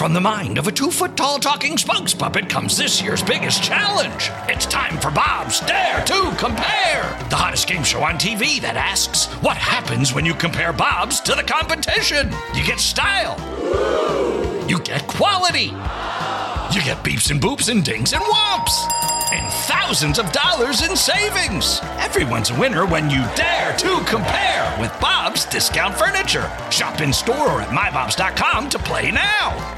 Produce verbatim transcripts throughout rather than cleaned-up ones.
From the mind of a two-foot-tall talking spokes puppet comes this year's biggest challenge. It's time for Bob's Dare to Compare, the hottest game show on T V that asks, what happens when you compare Bobs to the competition? You get style. You get quality. You get beeps and boops and dings and whomps. And thousands of dollars in savings. Everyone's a winner when you dare to compare with Bob's Discount Furniture. Shop in store or at my bobs dot com to play now.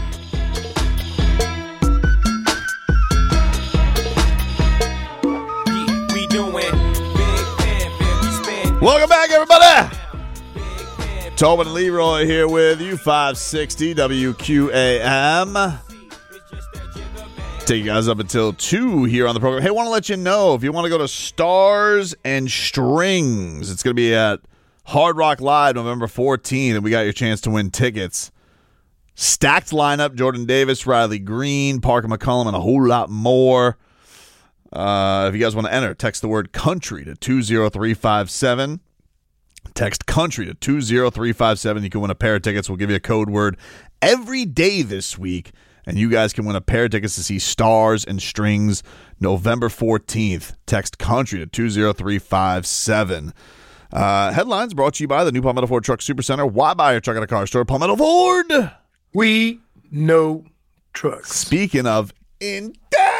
Welcome back, everybody. Tobin and Leroy here with you, five sixty W Q A M. Take you guys up until two here on the program. Hey, I want to let you know, if you want to go to Stars and Strings, it's going to be at Hard Rock Live November fourteenth, and we got your chance to win tickets. Stacked lineup, Jordan Davis, Riley Green, Parker McCollum, and a whole lot more. Uh, if you guys want to enter, text the word country to two zero three five seven. Text country to two zero three five seven. You can win a pair of tickets. We'll give you a code word every day this week, and you guys can win a pair of tickets to see Stars and Strings November fourteenth. Text country to two zero three five seven. Uh, headlines brought to you by the new Palmetto Ford Truck Supercenter. Why buy your truck at a car store? Palmetto Ford. We know trucks. Speaking of intangibles,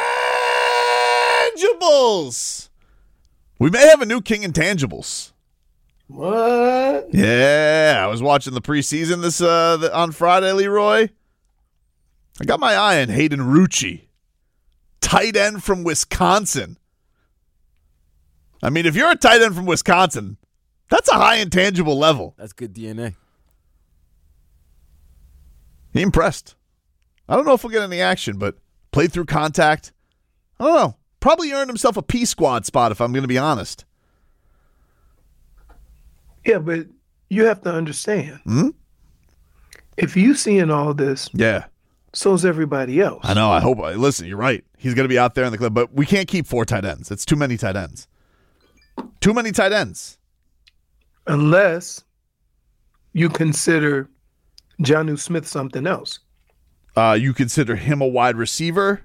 we may have a new king intangibles. What? Yeah, I was watching the preseason this uh, the, on Friday, Leroy. I got my eye on Hayden Rucci, tight end from Wisconsin. I mean, if you're a tight end from Wisconsin, that's a high intangible level. That's good D N A. He impressed. I don't know if we'll get any action, but played through contact. I don't know. Probably earned himself a P squad spot, if I'm going to be honest. Yeah, but you have to understand. Hmm? If you seeing all this, Yeah. so's everybody else. I know. I hope. Listen, you're right. He's going to be out there in the club, but we can't keep four tight ends. It's too many tight ends. Too many tight ends. Unless you consider Jonnu Smith something else. Uh, you consider him a wide receiver?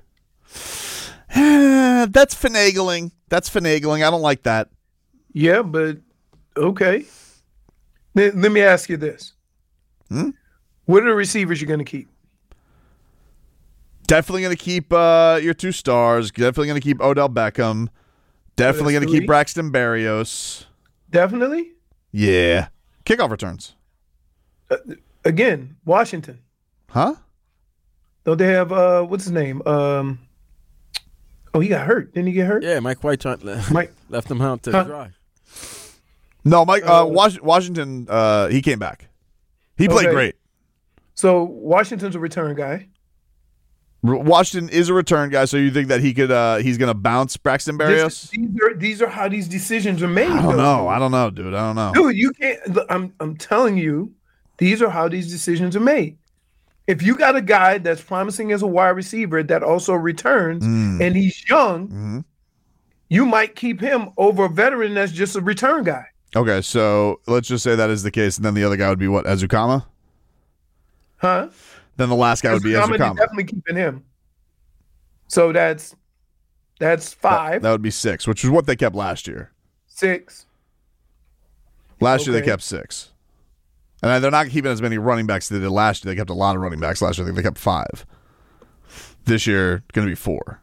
That's finagling. That's finagling. I don't like that. Yeah, but okay. Let, let me ask you this. Hmm? What are the receivers you're going to keep? Definitely going to keep uh, your two stars. Definitely going to keep Odell Beckham. Definitely going to keep Braxton Berrios. Definitely? Yeah. Kickoff returns. Uh, again, Washington. Huh? Don't they have, uh, what's his name? Um, oh, he got hurt. Didn't he get hurt? Yeah, Mike White tried, Mike left him out to huh? dry. No, Mike. Uh, Uh, Was- Washington. Uh, he came back. He played Okay. great. So Washington's a return guy. R- Washington is a return guy, so you think that he could? Uh, he's going to bounce Braxton Berrios? This, these are these are how these decisions are made. I don't though. know. I don't know, dude. I don't know. Dude, you can't. look, I'm I'm telling you, these are how these decisions are made. If you got a guy that's promising as a wide receiver that also returns Mm. and he's young, hmm you might keep him over a veteran that's just a return guy. Okay, so let's just say that is the case, and then the other guy would be what? Ezukama? Huh? Then the last guy would be I'm Ezukama. definitely keeping him. So that's that's That, five, that would be six, which is what they kept last year. six. Last year they Okay. kept six. And they're not keeping as many running backs as they did last year. They kept a lot of running backs last year. I think they kept five. This year, going to be four.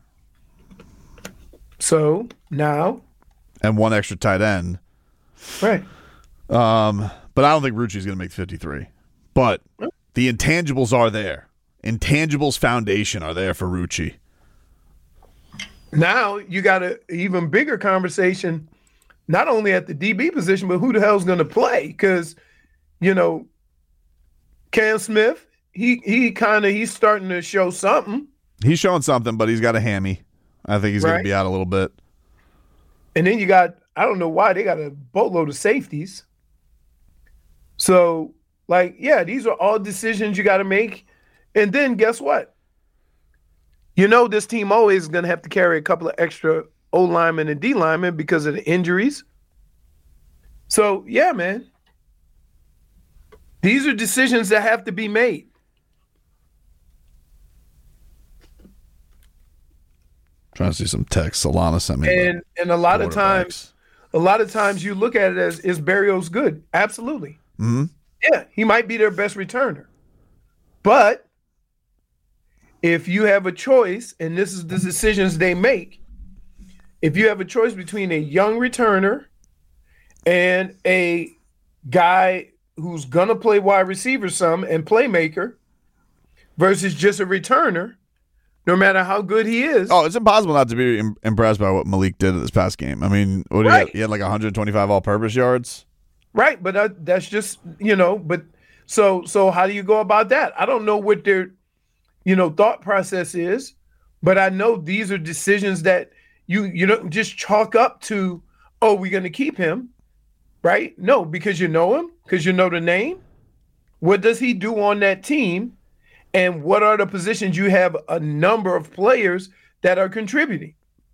So now, And one extra tight end. right. Um, but I don't think Rucci's going to make fifty-three. But the intangibles are there. Intangibles foundation are there for Rucci. Now you got an even bigger conversation, not only at the D B position, but who the hell's going to play? Because, you know, Cam Smith, he he kind of he's starting to show something, He's showing something, but he's got a hammy. I think he's going Right. to be out a little bit. and then you got I don't know why they got a boatload of safeties. So, like, yeah, these are all decisions you got to make, and then guess what? You know, this team always is going to have to carry a couple of extra O linemen and D linemen because of the injuries. So, yeah, man. These are decisions that have to be made. Trying to see some text. Solana sent me. And and a lot of times, a lot of times you look at it as, is Berrios good? Absolutely. Mm-hmm. Yeah, he might be their best returner. But if you have a choice, and this is the decisions they make, if you have a choice between a young returner and a guy who's going to play wide receiver some and playmaker versus just a returner, no matter how good he is. Oh, it's impossible not to be im- impressed by what Malik did in this past game. I mean, what did Right. he, have? he had like one hundred twenty-five all-purpose yards. Right, but that, that's just, you know, but so so how do you go about that? I don't know what their, you know, thought process is, but I know these are decisions that you you don't just chalk up to, oh, we're going to keep him, right? No, because you know him, because you know the name. What does he do on that team? And what are the positions you have a number of players that are contributing?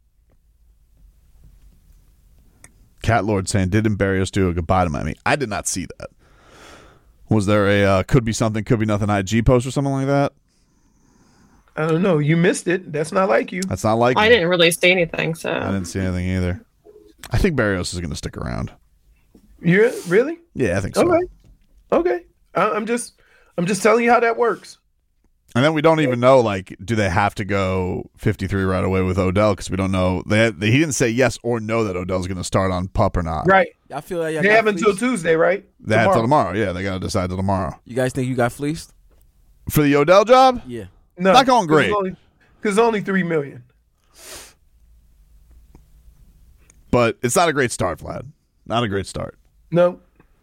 Cat Lord saying, didn't Berrios do a goodbye to Miami? I did not see that. Was there a uh, could be something, could be nothing I G post or something like that? I don't know. You missed it. That's not like you. That's not like I me. didn't really see anything, so I didn't see anything either. I think Berrios is going to stick around. You're really? Yeah, I think so. Okay. Okay. I, I'm just I'm just telling you how that works. And then we don't even know, like, do they have to go fifty-three right away with Odell? Because we don't know. They, they He didn't say yes or no that Odell's going to start on PUP or not. Right. I feel like y'all They got have until fleeced. Tuesday, right? They have till tomorrow. Yeah, they got to decide till tomorrow. You guys think you got fleeced? For the Odell job? Yeah. No, Not going great. Because only three million. But it's not a great start, Vlad. Not a great start. No.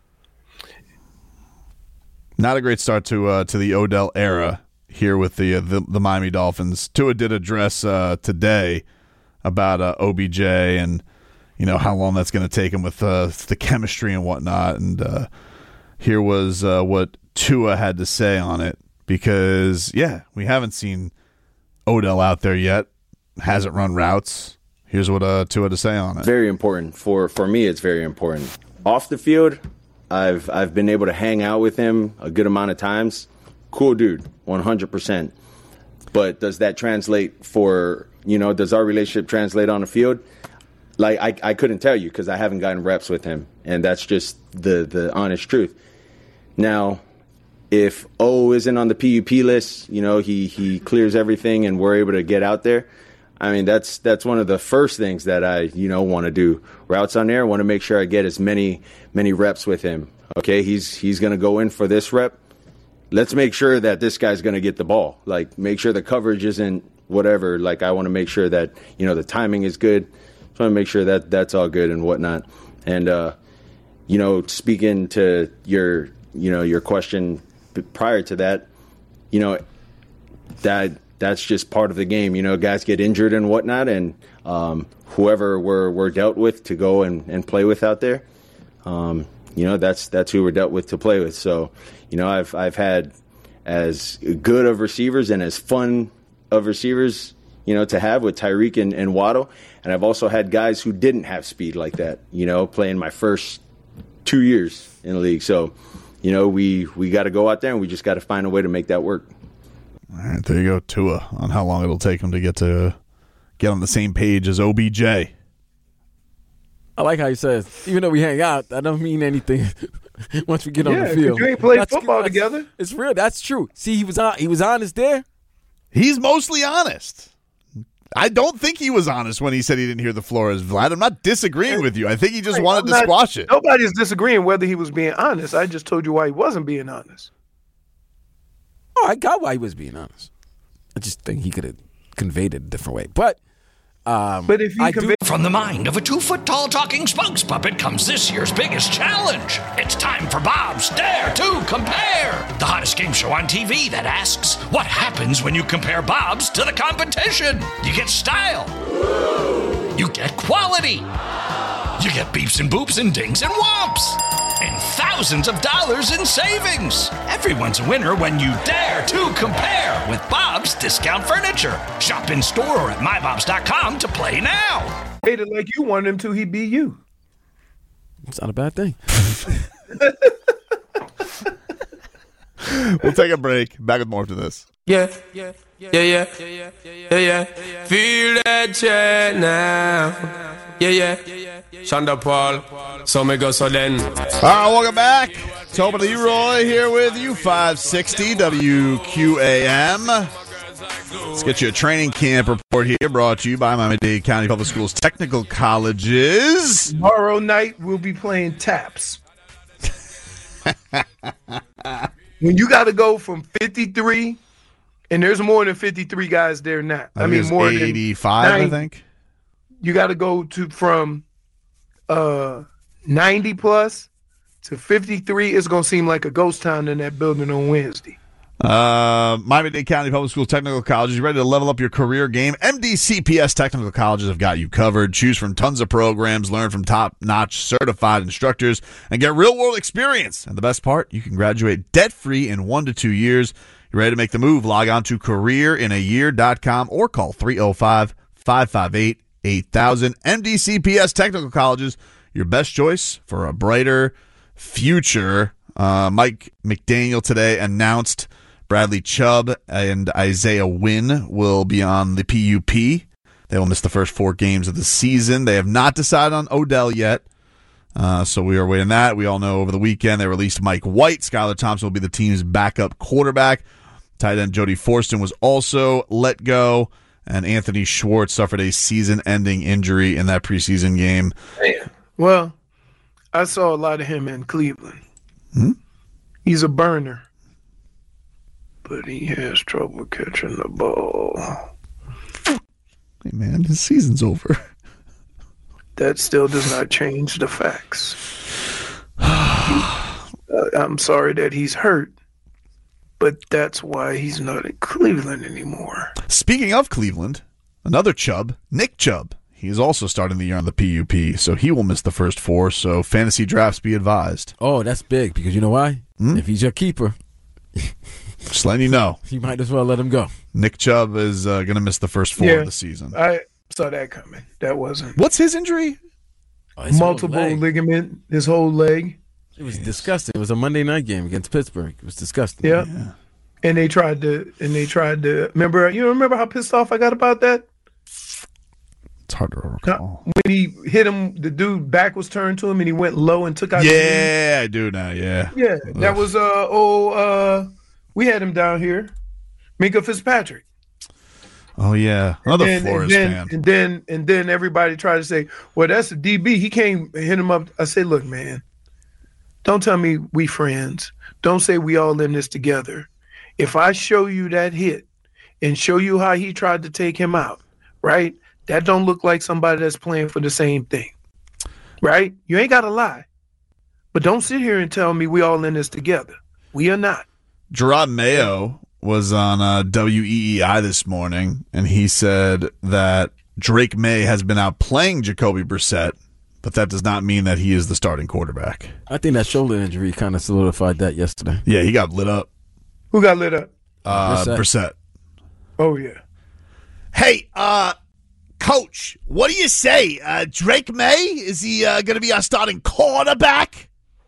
Not a great start to uh, to the Odell era here with the uh, the, the Miami Dolphins. Tua did address uh, today about uh, O B J and you know how long that's going to take him with uh, the chemistry and whatnot. And uh, here was uh, what Tua had to say on it because yeah, we haven't seen Odell out there yet. Hasn't run routes. Here's what uh, Tua had to say on it. Very important for for me. It's very important. Off the field, I've I've been able to hang out with him a good amount of times. Cool dude, one hundred percent. But does that translate for, you know, does our relationship translate on the field? Like, I, I couldn't tell you because I haven't gotten reps with him. And that's just the, the honest truth. Now, if O isn't on the P U P list, you know, he, he clears everything and we're able to get out there. I mean, that's that's one of the first things that I, you know, want to do. Routes on air, want to make sure I get as many many reps with him. Okay, he's he's going to go in for this rep. Let's make sure that this guy's going to get the ball. Like, make sure the coverage isn't whatever. Like, I want to make sure that, you know, the timing is good. Just want to make sure that that's all good and whatnot. And, uh, you know, speaking to your, you know, your question prior to that, you know, that that's just part of the game. You know, guys get injured and whatnot, and um, whoever we're, we're dealt with to go and, and play with out there, um, you know, that's that's who we're dealt with to play with. So, you know, I've I've had as good of receivers and as fun of receivers, you know, to have with Tyreek and, and Waddle. And I've also had guys who didn't have speed like that, you know, playing my first two years in the league. So, you know, we, we got to go out there and we just got to find a way to make that work. All right, there you go, Tua, on how long it'll take him to get to get on the same page as O B J. I like how he says, even though we hang out, that don't mean anything once we get on Yeah, the 'cause field. you ain't played That's- football that's- together. It's real. That's true. See, he was on. He was honest there. He's mostly honest. I don't think he was honest when he said he didn't hear the Flores, Vlad. I'm not disagreeing with you. I think he just Hey, wanted I'm to not- squash it. Nobody's disagreeing whether he was being honest. I just told you why he wasn't being honest. Oh, I got why he was being honest. I just think he could have conveyed it a different way. But, um, But if he I do. convey- From the mind of a two-foot-tall talking spokes puppet comes this year's biggest challenge. It's time for Bob's Dare to Compare, the hottest game show on T V that asks, what happens when you compare Bob's to the competition? You get style. You get quality. You get beeps and boops and dings and whomps. And thousands of dollars in savings. Everyone's a winner when you dare to compare with Bob's Discount Furniture. Shop in store or at my bobs dot com to play now. Hated like you wanted him to, he be you. It's not a bad thing. We'll take a break. Back with more after this. Yeah, yeah, yeah, yeah, yeah, yeah, yeah. Feel that chair now. Yeah, yeah, Shonda Paul. So me go so then. All right, welcome back. Tobin Leroy here with you, five sixty W Q A M. Let's get you a training camp report here, brought to you by Miami-Dade County Public Schools Technical Colleges. Tomorrow night, we'll be playing taps. When you got to go from fifty-three, and there's more than fifty-three guys there now. I, I mean, more than eighty-five, ninety. I think. You got to go to from uh, ninety plus to fifty-three. It's going to seem like a ghost town in that building on Wednesday. Uh, Miami-Dade County Public Schools Technical Colleges. You ready to level up your career game? M D C P S Technical Colleges have got you covered. Choose from tons of programs, learn from top-notch certified instructors, and get real-world experience. And the best part, you can graduate debt-free in one to two years. You ready to make the move? Log on to career in a year dot com or call three oh five, five five eight, eight thousand. M D C P S Technical Colleges, your best choice for a brighter future. Uh, Mike McDaniel today announced Bradley Chubb and Isaiah Wynn will be on the P U P. They will miss the first four games of the season. They have not decided on Odell yet, uh, so we are waiting that. We all know over the weekend they released Mike White. Skylar Thompson will be the team's backup quarterback. Tight end Jody Forston was also let go, and Anthony Schwartz suffered a season-ending injury in that preseason game. Well, I saw a lot of him in Cleveland. Hmm? He's a burner. But he has trouble catching the ball. Hey, man, the season's over. That still does not change the facts. uh, I'm sorry that he's hurt, but that's why he's not in Cleveland anymore. Speaking of Cleveland, another Chubb, Nick Chubb. He is also starting the year on the P U P, so he will miss the first four, so fantasy drafts be advised. Oh, that's big, because you know why? Hmm? If he's your keeper, just letting you know. You might as well let him go. Nick Chubb is uh, going to miss the first four Yeah, of the season. I saw that coming. That wasn't. What's his injury? Oh, his whole Multiple leg. ligament, his whole leg. It was disgusting. It was a Monday night game against Pittsburgh. It was disgusting. Yeah. yeah. And they tried to, and they tried to, remember, you remember how pissed off I got about that? It's hard to recall. When he hit him, the dude back was turned to him and he went low and took out Yeah, I do now, yeah. the Yeah, that Ugh. was, uh, oh, uh, we had him down here. Minka Fitzpatrick. Oh, yeah. Another and, Flores and then, fan. And then, and then everybody tried to say, well, that's a D B. He came and hit him up. I said, look, man, don't tell me we friends. Don't say we all in this together. If I show you that hit and show you how he tried to take him out, right? That don't look like somebody that's playing for the same thing, right? You ain't got to lie. But don't sit here and tell me we all in this together. We are not. Gerard Mayo was on uh, W E E I this morning, and he said that Drake May has been out playing Jacoby Brissett, but that does not mean that he is the starting quarterback. I think that shoulder injury kind of solidified that yesterday. Yeah, he got lit up. Who got lit up? Uh, Brissett. Brissett. Oh, yeah. Hey, uh, Coach, what do you say? Uh, Drake May, is he uh, going to be our starting quarterback?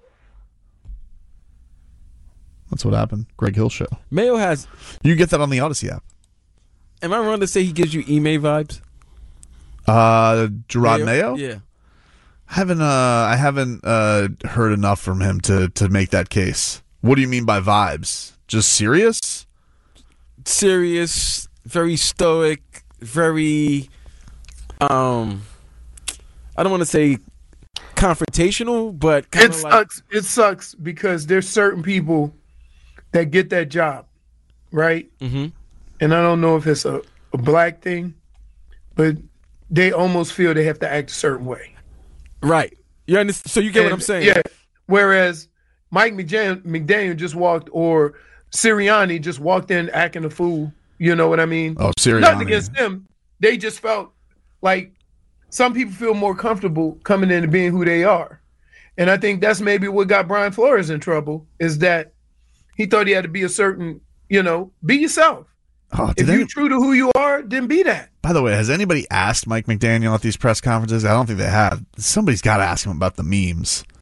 That's what happened. Greg Hill Show. Mayo has. You get that on the Odyssey app. Am I wrong to say he gives you Ime vibes? Uh, Gerard Mayo? Yeah. I haven't, uh, I haven't uh, heard enough from him to, to make that case. What do you mean by vibes? Just serious? Serious, very stoic, very, um, I don't want to say confrontational, but kind It of like. sucks. It sucks because there's certain people that get that job, right? Mm-hmm. And I don't know if it's a, a black thing, but they almost feel they have to act a certain way. Right. You understand? So you get And, what I'm saying? Yeah. Whereas Mike McDaniel, McDaniel just walked, or Sirianni just walked in acting a fool. You know what I mean? Oh, Sirianni. Nothing against them. They just felt like some people feel more comfortable coming in and being who they are. And I think that's maybe what got Brian Flores in trouble, is that he thought he had to be a certain, you know, be yourself. Oh, If did you're any- true to who you are, then be that. By the way, has anybody asked Mike McDaniel at these press conferences? I don't think they have. Somebody's got to ask him about the memes.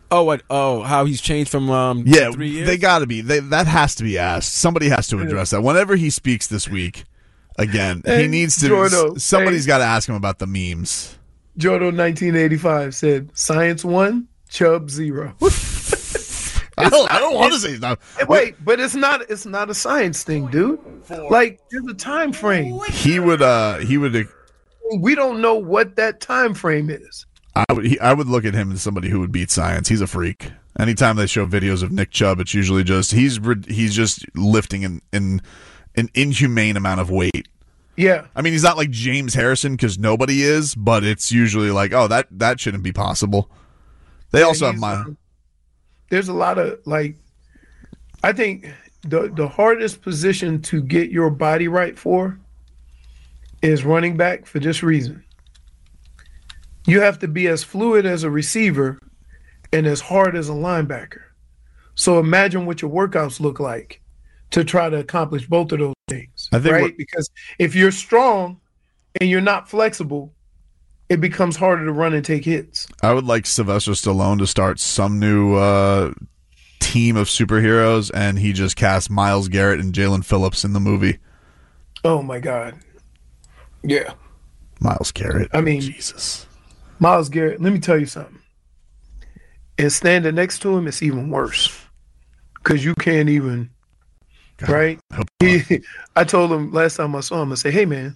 Oh, what? Oh, how he's changed from um Yeah, three years? they got to be. They, that has to be asked. Somebody has to address that. Whenever he speaks this week, again, Hey, he needs to. Jordo, somebody's hey. got to ask him about the memes. Jordo nineteen eighty-five said, "Science one, Chubb zero." I don't. I don't want to say that. Wait, but it's not. It's not a science thing, dude. Like, there's a time frame. He would. Uh. He would. We don't know what that time frame is. I would. He, I would look at him as somebody who would beat science. He's a freak. Anytime they show videos of Nick Chubb, it's usually just he's he's just lifting in in an inhumane amount of weight. Yeah. I mean, he's not like James Harrison because nobody is, but it's usually like, oh, that that shouldn't be possible. They Yeah, also have he's, my. um, There's a lot of like. I think the the hardest position to get your body right for is running back for this reason. You have to be as fluid as a receiver and as hard as a linebacker. So imagine what your workouts look like to try to accomplish both of those things, I think right? what- Because if you're strong and you're not flexible, it becomes harder to run and take hits. I would like Sylvester Stallone to start some new uh, team of superheroes, and he just cast Myles Garrett and Jalen Phillips in the movie. Oh my God. Yeah. Myles Garrett. I mean- Jesus. Myles Garrett, let me tell you something. And standing next to him, it's even worse. Because you can't even, God, right? I hope- He, I told him last time I saw him, I said, hey, man,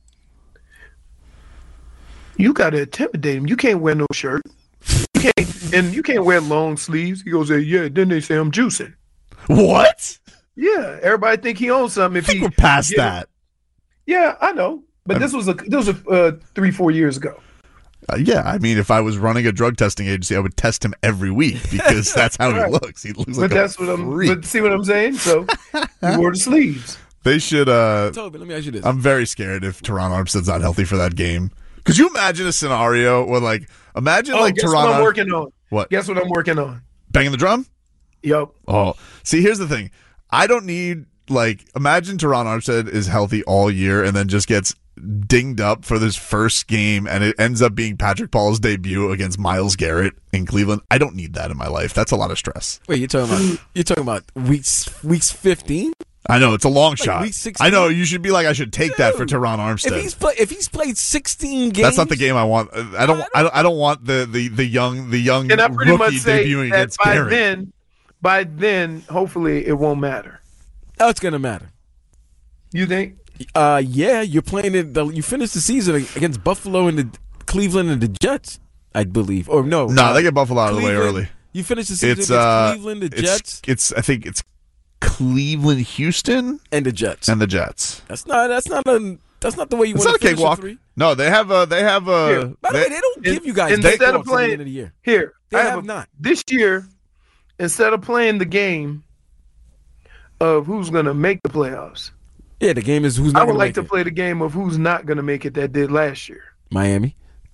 you got to intimidate him. You can't wear no shirt. You can't, and you can't wear long sleeves. He goes, yeah, then they say I'm juicing. What? Yeah, everybody think he owns something. If I think he, we're past yeah, that. Yeah, I know. But this was a this was a, uh, three, four years ago. Uh, yeah, I mean, if I was running a drug testing agency, I would test him every week because that's how he Right. looks. He looks But like that's a what I'm. freak. But see what I'm saying? So he wore the sleeves. They should. Uh, Toby, let me ask you this. I'm very scared if Teron Armstead's not healthy for that game. Could you imagine a scenario where, like, imagine Oh, like guess Teron what I'm Arm- working on? What? Guess what I'm working on? Banging the drum? Yup. Oh, see, here's the thing. I don't need, like, imagine Teron Armstead is healthy all year and then just gets dinged up for this first game and it ends up being Patrick Paul's debut against Myles Garrett in Cleveland. I don't need that in my life. That's a lot of stress. Wait, you're talking about you're talking about weeks weeks fifteen? I know, it's a long shot. week sixteen? I know, you should be like, I should take that for Dude, Teron If Armstead. he's play, if he's played sixteen games, That's not the game I want. I don't. I don't. I don't want the the the young the young And I pretty rookie much say debuting that against by Garrett. then, by then, hopefully, it won't matter. Oh, it's gonna matter. You think? Uh, yeah, you're playing it. The, you finished the season against Buffalo and the Cleveland and the Jets, I believe. Or no, No, uh, they get Buffalo out of the way Cleveland- early. You finished the season It's against uh, Cleveland, the it's, Jets, It's I think it's Cleveland, Houston, and the Jets. and the Jets. That's not. That's not a. That's not the way you It's want not to a finish cakewalk. three. No, they have a. They have a. Here. By the they- way, they don't give you guys instead cakewalks of at the playing- end of the year. Here, They I have a- not. This year, instead of playing the game of who's going to make the playoffs, Yeah, the game is who's not I would gonna like make to it. play the game of who's not going to make it that did last year. Miami.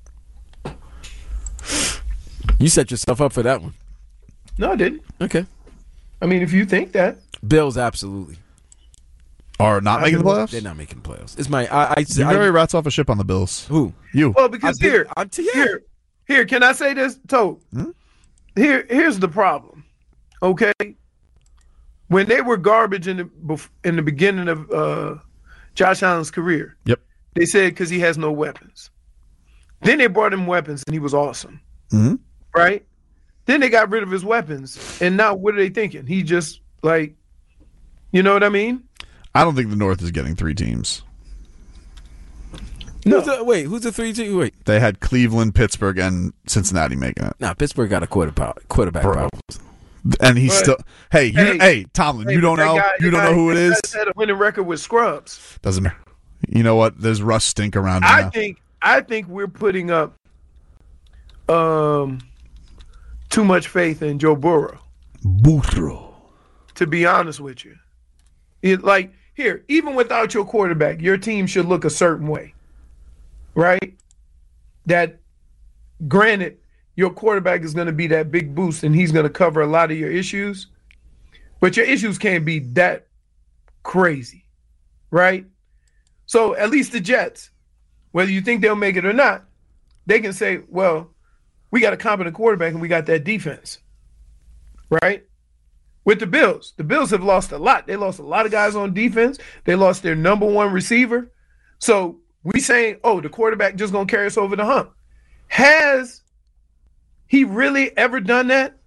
You set yourself up for that one. No, I didn't. Okay. I mean, if you think that. Bills, absolutely. are not making the playoffs. They're not making playoffs. It's my. I. I, You I very rats off a ship on the Bills. who? You. Well, because I've been- here, I'm t- yeah. here, here, can I say this, Toad? Here, here's the problem. Okay, when they were garbage in the bef- in the beginning of uh, Josh Allen's career, Yep. they said because he has no weapons. Then they brought him weapons, and he was awesome. Mhm. Right? Then they got rid of his weapons, and now what are they thinking? He just like, you know what I mean? I don't think the North is getting three teams. No. Who's the, wait, who's the three team? Wait, They had Cleveland, Pittsburgh, and Cincinnati making it. nah. Pittsburgh got a quarterback. Quarterback Bro. problems. And he's But- still. Hey, you, Hey, hey, Tomlin, you Hey, don't that know. guy- you don't that know guy- who it that is. guy had a winning record with scrubs. Doesn't matter. You know what? There's Russ stink around I now. think I think we're putting up um too much faith in Joe Burrow, Burro. to be honest with you. It, like here, even without your quarterback, your team should look a certain way. Right? That granted, your quarterback is going to be that big boost and he's going to cover a lot of your issues, but your issues can't be that crazy. Right? So at least the Jets, whether you think they'll make it or not, they can say, well, we got a competent quarterback and we got that defense. right? With the Bills. The Bills have lost a lot. They lost a lot of guys on defense. They lost their number one receiver. So we saying, oh, the quarterback just going to carry us over the hump. Has he really ever done that?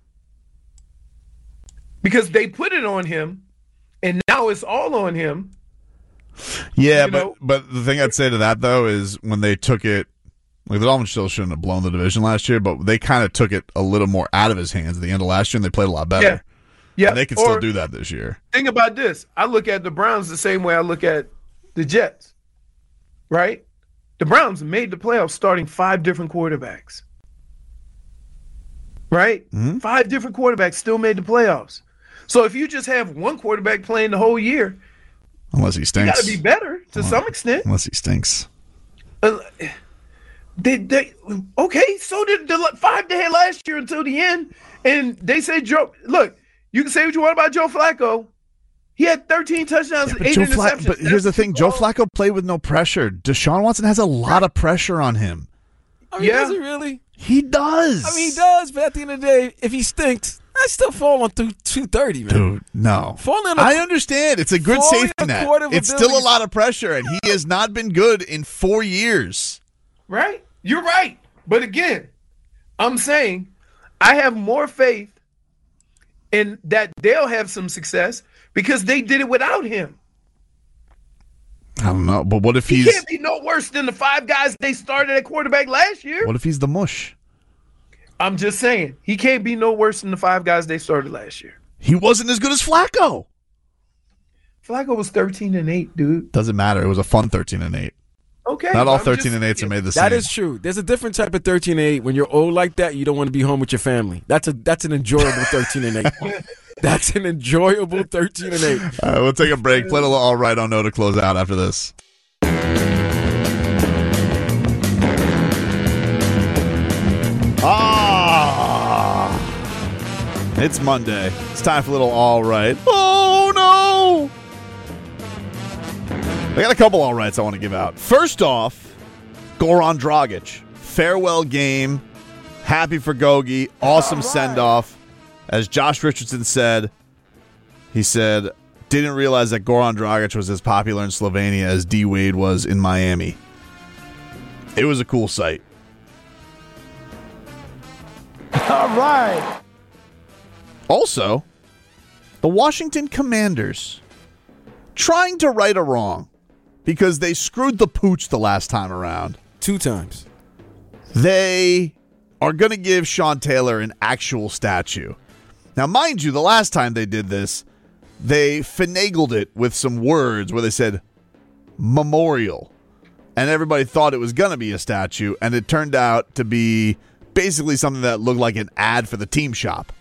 Because they put it on him, and now it's all on him. Yeah, You but know? but the thing I'd say to that, though, is when they took it, like the Dolphins still shouldn't have blown the division last year, but they kind of took it a little more out of his hands at the end of last year, and they played a lot better. Yeah. Yeah. And they can Or- still do that this year. Think about this. I look at the Browns the same way I look at the Jets, right? The Browns made the playoffs starting five different quarterbacks, right? Mm-hmm. Five different quarterbacks still made the playoffs. So if you just have one quarterback playing the whole year, Unless he you stinks. got to be better to some extent. Unless he stinks. Uh, they, they, okay, so did the five they had last year until the end. And they said, Joe, look, you can say what you want about Joe Flacco. He had thirteen touchdowns and But, eight Joe Fla- interceptions. but here's the That's thing. too Joe low. Flacco played with no pressure. Deshaun Watson has a lot of pressure on him. I mean, Yeah. does he really? He does. I mean, he does, but at the end of the day, if he stinks, I still fall on through two thirty, man. Dude, no. Falling on a- I understand. It's a good falling safety a net. quarter of It's a still a billion. lot of pressure, and he has not been good in four years. Right? You're right. But again, I'm saying I have more faith in that they'll have some success because they did it without him. I don't know, but what if He he's can't be no worse than the five guys they started at quarterback last year. what if he's the mush? I'm just saying, he can't be no worse than the five guys they started last year. He wasn't as good as Flacco. Flacco was thirteen and eight, dude. Doesn't matter. It was a fun thirteen and eight. Okay. Not all I'm thirteen just and eights are saying. made the same. That is true. There's a different type of thirteen and eight. When you're old like that, you don't want to be home with your family. That's a that's an enjoyable thirteen and eight. That's an enjoyable thirteen and eight. All right, we'll take a break. Play a little all right on no to close out after this. Ah, it's Monday. It's time for a little all right. Oh no! I got a couple all rights I want to give out. First off, Goran Dragic, farewell game. Happy for Gogi. Awesome send off. As Josh Richardson said, he said, didn't realize that Goran Dragic was as popular in Slovenia as D Wade was in Miami. It was a cool sight. All right. Also, the Washington Commanders trying to right a wrong because they screwed the pooch the last time around. Two times. They are going to give Sean Taylor an actual statue. Now, mind you, the last time they did this, they finagled it with some words where they said memorial. And everybody thought it was going to be a statue, and it turned out to be basically something that looked like an ad for the team shop.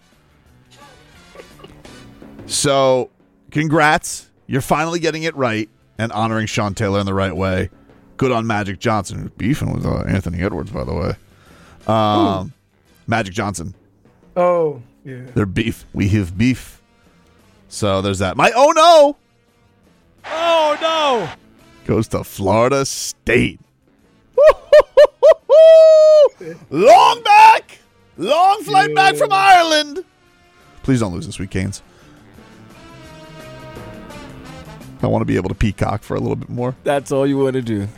So, congrats. You're finally getting it right and honoring Sean Taylor in the right way. Good on Magic Johnson, who's beefing with uh, Anthony Edwards, by the way. Um, Magic Johnson. Oh, yeah. They're beef. We have beef. So there's that. My oh no. Oh no! Goes to Florida State. Long back. Long flight back from Ireland. Please don't lose this week, Canes. I want to be able to peacock for a little bit more. That's all you want to do.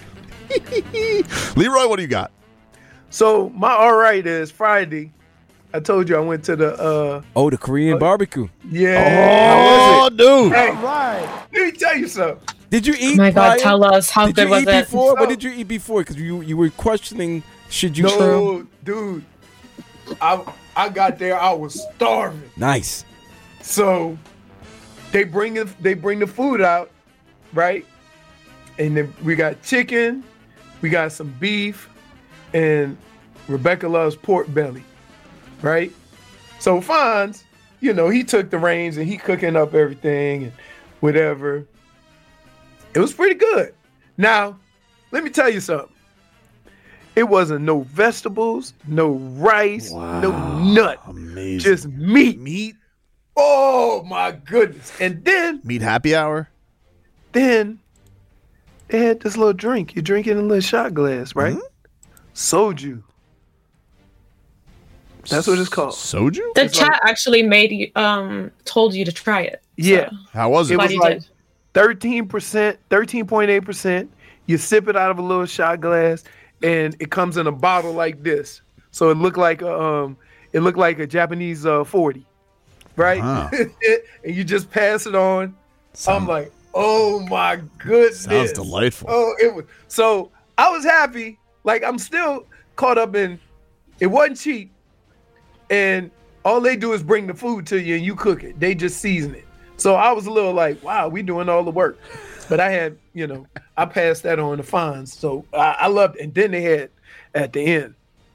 Leroy, what do you got? So my all right is Friday. I told you I went to the uh Oh, the Korean barbecue. yeah. Oh, dude. Hey, let me tell you something. Did you eat? Oh my God, prior? tell us, how did good you was eat it? before? No. What did you eat before? Because you you were questioning. Should you? No, dude. I I got there. I was starving. Nice. So they bring the they bring the food out, right? And then we got chicken, we got some beef, and Rebecca loves pork belly, right? So Fonz, you know, he took the reins and he cooking up everything and whatever. It was pretty good. Now, let me tell you something. It wasn't no vegetables, no rice, no nut. Amazing. Just meat. Meat. Oh my goodness. And then, Meat happy hour. then they had this little drink. You drink it in a little shot glass, right? Soju. That's what it's called. Soju? The chat actually made you, um, told you to try it. Yeah. So. How was it? It Glad was you like did. thirteen percent, thirteen point eight percent. You sip it out of a little shot glass, and it comes in a bottle like this. So it looked like a, um, it looked like a Japanese uh, forty, right? Wow. And you just pass it on. Sound- I'm like, oh my goodness, Sounds delightful. Oh, it was so. I was happy. Like I'm still caught up in. It wasn't cheap, and all they do is bring the food to you and you cook it. They just season it. So I was a little like, wow, we doing all the work. But I had, you know, I passed that on to Fonz. So I, I loved it. And then they had at the end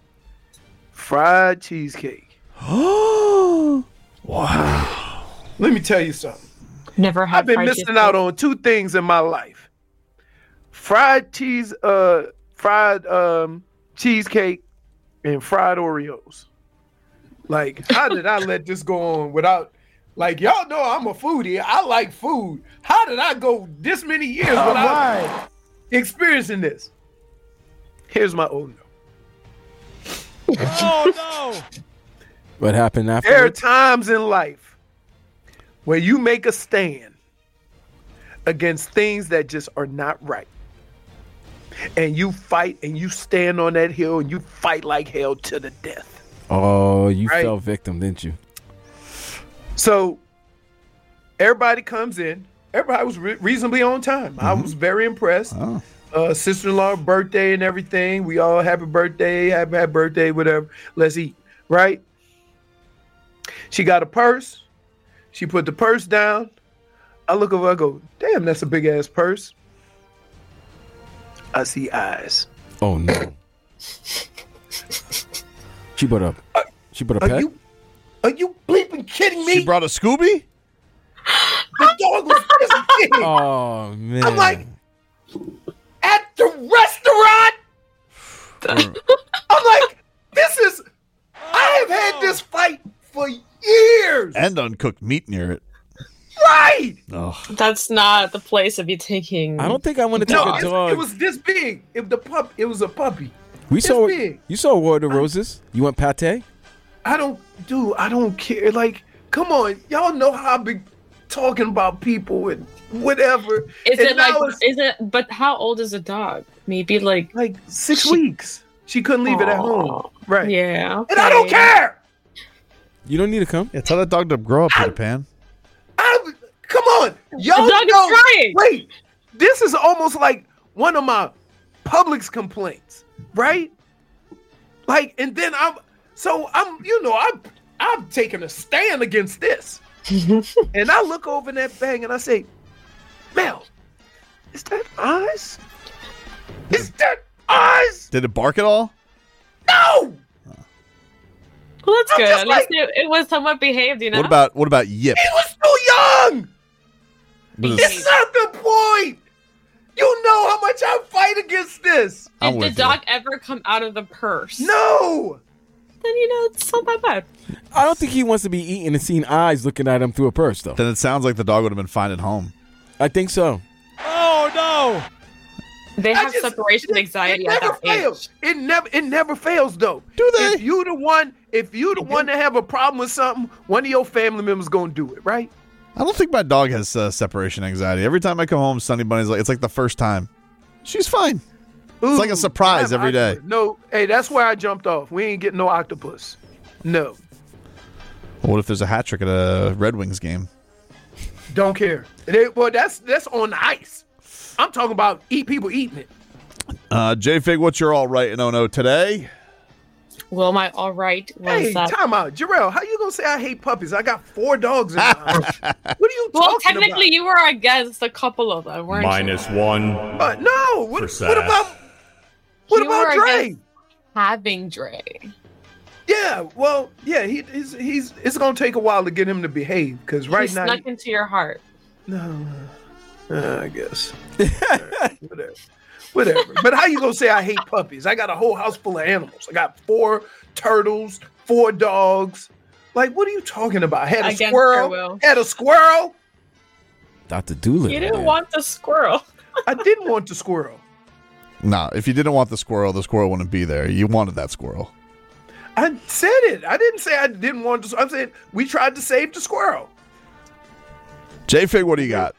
fried cheesecake. wow. Let me tell you something. Never had I've been fried missing cheesecake. out on two things in my life. Fried cheese, uh, fried um cheesecake and fried Oreos. Like, how did I let this go on without, like, y'all know I'm a foodie. I like food. How did I go this many years without experiencing this? Here's my oh no. Oh no! What happened There are afterwards? times in life where you make a stand against things that just are not right. And you fight and you stand on that hill and you fight like hell to the death. Oh, you Right. fell victim, didn't you? So everybody comes in. Everybody was re- reasonably on time. I was very impressed. Oh. Uh, sister-in-law birthday and everything. We all happy birthday, happy, happy birthday, whatever. Let's eat, right? She got a purse. She put the purse down. I look over, I go, damn, that's a big ass purse. I see eyes. Oh no! She brought up. She brought a Are pet. you, are you bleeping kidding me? She brought a Scooby? The dog was this big. Oh man! I'm like, at the restaurant. I'm like, this is. I have had this fight for years. And uncooked meat near it. Right. Oh. That's not the place to be taking. I don't think I want to take No, a it's- dog. it was this big. If the pup, it was a puppy. we it's saw. big. You saw War of the Roses. You want pate? I don't do. I don't care. Like, come on, y'all know how I be talking about people and whatever. Is And it like? now it's Is it? But how old is a dog? Maybe like. like six She- weeks? She couldn't leave it at home. Aw. Right. Yeah. And I don't okay. care. You don't need to come. Yeah, tell that dog to grow up, Peter Pan. I come on, y'all The dog is know. trying. Wait, this is almost like one of my Publix complaints, right? Like, and then I'm so I'm, you know, I'm I'm taking a stand against this, and I look over in that bag and I say, Mel, is that eyes? Is that eyes? Did it bark at all? No. Well, that's I'm good. just At least like- it, it was somewhat behaved, you know. What about what about Yip? He was too young. Was it- It's not the point. You know how much I fight against this. I'm Did the with you. dog ever come out of the purse? No. Then you know it's not that bad. I don't think he wants to be eating and seeing eyes looking at him through a purse, though. Then it sounds like the dog would have been fine at home. I think so. Oh no! They I have just- separation it- anxiety it at never that fails. age. It never it never fails though. Do they? If you the one, if you the one that have a problem with something, one of your family members gonna do it, right? I don't think my dog has uh, separation anxiety. Every time I come home, Sunny Bunny's like, it's like the first time. She's fine. It's like a Ooh, surprise I have every day. octopus. No, hey, that's where I jumped off. We ain't getting no octopus. No, What if there's a hat trick at a Red Wings game? don't care. They, well, that's that's on the ice. I'm talking about eat people eating it. Uh, J Fig, what's your all right and oh no today? Well, my all right was Hey, that. time out, Jarrell. How you gonna say I hate puppies? I got four dogs in my house. What are you Well, talking technically, about? you were against a couple of them, weren't Minus one. Uh, no. What, For what Sass. about what You about were Dre? against- you? Having Dre. Yeah, well, yeah, he, he's he's. It's gonna take a while to get him to behave because right he now, snuck into your heart. no, uh, I guess Alright, whatever, whatever. But how you gonna say I hate puppies? I got a whole house full of animals. I got four turtles, four dogs. Like, what are you talking about? I had a Against your squirrel. will. Had a squirrel. Doctor Doolittle. You didn't man. want the squirrel. I didn't want the squirrel. Nah, if you didn't want the squirrel, the squirrel wouldn't be there. You wanted that squirrel. I said it. I didn't say I didn't want to. I'm saying we tried to save the squirrel. J-Fig, what do you got?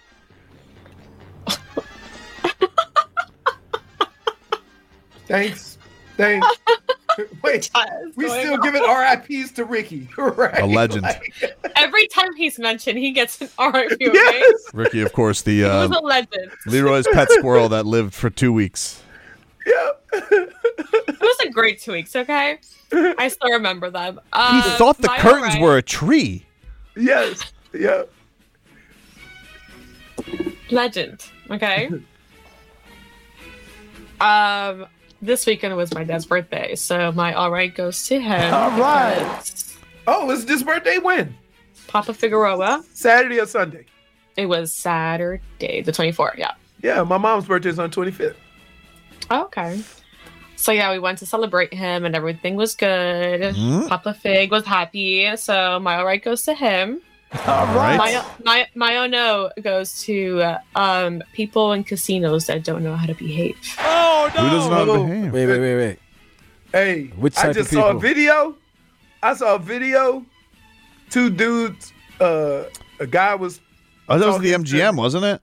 Thanks. Thanks. Wait, we still on? giving R I Ps to Ricky, right? A legend. Like, Every time he's mentioned, he gets an R I P. Okay? yes. Ricky, of course, the He was uh, a legend. Leroy's pet squirrel that lived for two weeks. Yeah. It was a great two weeks. Okay, I still remember them. He Uh, thought the my curtains alright- were a tree. Yes. Yeah. legend. Okay. um, this weekend was my dad's birthday, so my all right goes to him. All right. because Oh, it's this birthday when? Papa Figueroa. Saturday or Sunday? It was Saturday, the twenty-fourth. Yeah. Yeah, my mom's birthday is on twenty-fifth. Okay. So yeah, we went to celebrate him, and everything was good. Mhm. Papa Fig was happy, so my all right goes to him. All right. My my my oh no goes to uh, um people in casinos that don't know how to behave. Oh no! Who doesn't know how to behave? Wait, wait, wait, wait. Hey, Which I type just of saw a people? video. I saw a video. Two dudes. Uh, a guy was Oh, that was at the talking M G M, wasn't it?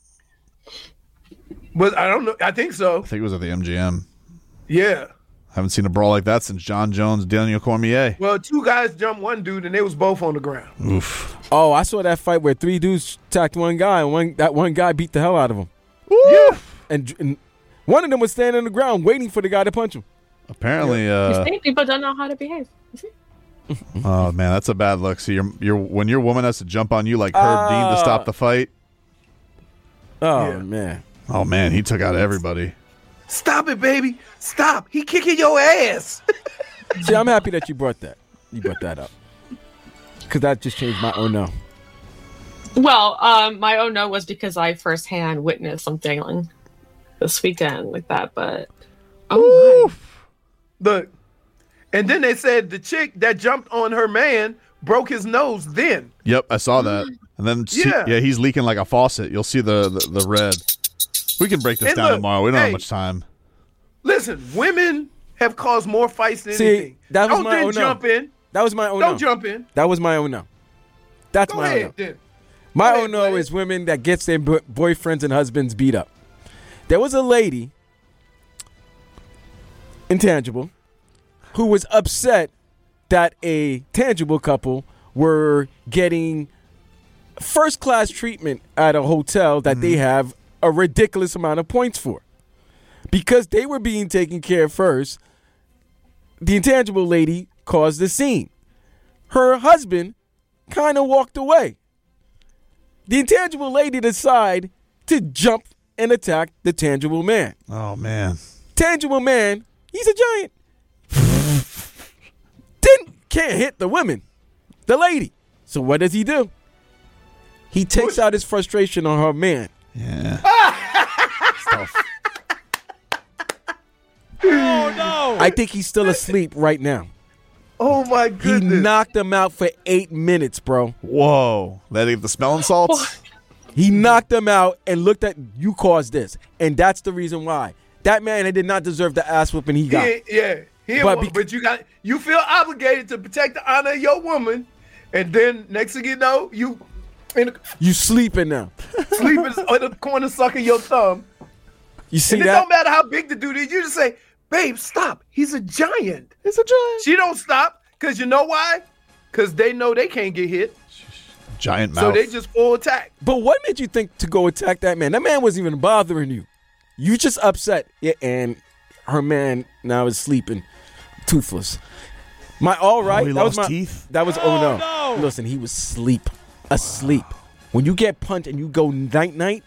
was I don't know. I think so. I think it was at the M G M. Yeah. Haven't seen a brawl like that since John Jones, Daniel Cormier. Well, two guys jumped one dude, and they was both on the ground. Oof. Oh, I saw that fight where three dudes attacked one guy, and one that one guy beat the hell out of him. Yeah. And, and one of them was standing on the ground waiting for the guy to punch him. Apparently, You uh, see, people don't know how to behave. You see? oh man, that's a bad look. See, your your when your woman has to jump on you like Herb Dean to Uh, stop the fight. Oh Yeah. man. Oh man, he took out everybody. Stop it, baby. Stop. He kicking your ass. See, I'm happy that you brought that. You brought that up. Because that just changed my oh no. Well, um, my oh no was because I firsthand witnessed something on this weekend like that. But oh my. Look. And then they said the chick that jumped on her man broke his nose then. Yep, I saw that. And then see, Yeah. yeah, he's leaking like a faucet. You'll see the the, the red. We can break this And down look, tomorrow. We don't have hey. much time. Listen, women have caused more fights than See, anything. that was Don't my then oh no. jump in. That was my oh Don't no. jump in. That was my oh no. That's Go my oh ahead no. then. My Go oh ahead, no Blaze. is women that gets their bo- boyfriends and husbands beat up. There was a lady, intangible, who was upset that a tangible couple were getting first class treatment at a hotel that they have a ridiculous amount of points for. Because they were being taken care of first, the intangible lady caused the scene. Her husband kind of walked away. The intangible lady decided to jump and attack the tangible man. Oh man. Tangible man, he's a giant. Didn't can't hit the women, the lady. So what does he do? He takes out his frustration on her man. Yeah. Oh no! I think he's still asleep right now. Oh my He goodness. knocked him out for eight minutes, bro. Whoa. That get the smelling salts? He knocked him out and looked at you caused this, and that's the reason why. That man did not deserve the ass whooping he got. Yeah, yeah. He But but, bec- but you got you feel obligated to protect the honor of your woman, and then next thing you know, you in the, You sleeping now. sleeping on the corner sucking your thumb. You see And it that? don't matter how big the dude is. You just say, "Babe, stop. He's a giant." It's a giant. She don't stop because you know why? Because they know they can't get hit, Giant mouth. so they just full attack. But what made you think to go attack that man? That man wasn't even bothering you. You just upset. Yeah, and her man now is sleeping, toothless. My all right. Oh, he that was lost my, teeth? That was oh, no. Listen, he was sleep, asleep. When you get punched and you go night night,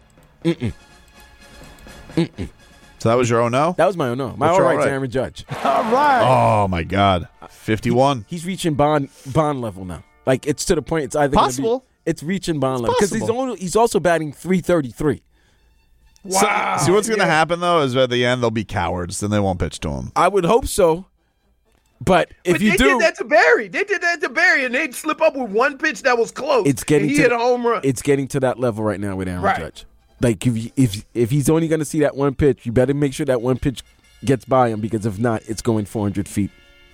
So that was your oh no? that was my oh no. My What's all your right, all right? Aaron Judge. Oh my God. fifty-one. He's reaching bond bond level now. Like it's to the point. It's either gonna Possible. Be, it's reaching bond level because he's possible. only, he's also batting three thirty-three. Wow. See what's gonna Yeah. happen though is at the end they'll be cowards, then they won't pitch to him. I would hope so. But if But you they do, did that to Barry. They did that to Barry, and they'd slip up with one pitch that was close. it's getting and he to hit a home run. It's getting to that level right now with Aaron Right. Judge. Like if you- if if he's only going to see that one pitch, you better make sure that one pitch gets by him because if not, it's going four hundred feet.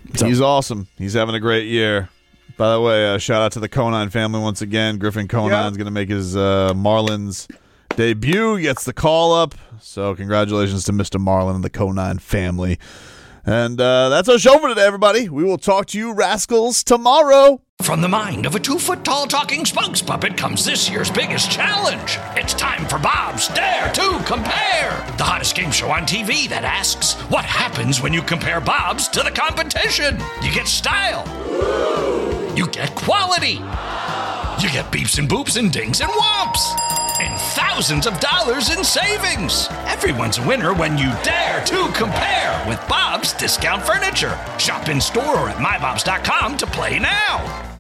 He's awesome. He's having a great year. By the way, uh, shout out to the Conine family once again. Griffin Conine's Yeah. going to make his uh, Marlins debut. He gets the call up. So congratulations to Mister Marlin and the Conine family. And uh, that's our show for today, everybody. We will talk to you rascals tomorrow. From the mind of a two-foot-tall talking spokes puppet comes this year's biggest challenge. It's time for Bob's Dare to Compare, the hottest game show on T V that asks, what happens when you compare Bob's to the competition? You get style. You get quality. You get beeps and boops and dings and whomps. And thousands of dollars in savings. Everyone's a winner when you dare to compare with Bob's Discount Furniture. Shop in store or at my bobs dot com to play now.